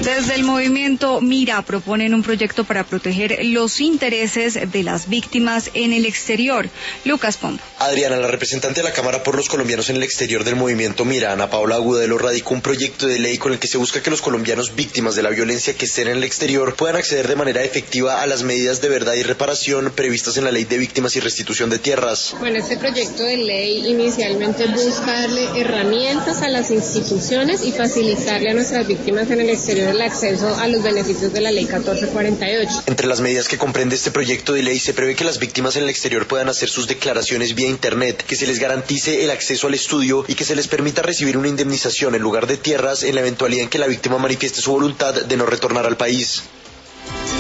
Desde el movimiento Mira proponen un proyecto para proteger los intereses de las víctimas en el exterior. Lucas Pombo. Adriana, la representante de la Cámara por los colombianos en el exterior del movimiento Mira, Ana Paula Agudelo, radicó un proyecto de ley con el que se busca que los colombianos víctimas de la violencia que estén en el exterior puedan acceder de manera efectiva a las medidas de verdad y reparación previstas en la Ley de Víctimas y Restitución de Tierras. Bueno, este proyecto de ley inicialmente busca darle herramientas a las instituciones y facilitarle a nuestras víctimas en el exterior el acceso a los beneficios de la Ley 1448. Entre las medidas que comprende este proyecto de ley se prevé que las víctimas en el exterior puedan hacer sus declaraciones vía internet, que se les garantice el acceso al estudio y que se les permita recibir una indemnización en lugar de tierras en la eventualidad en que la víctima manifieste su voluntad de no retornar al país.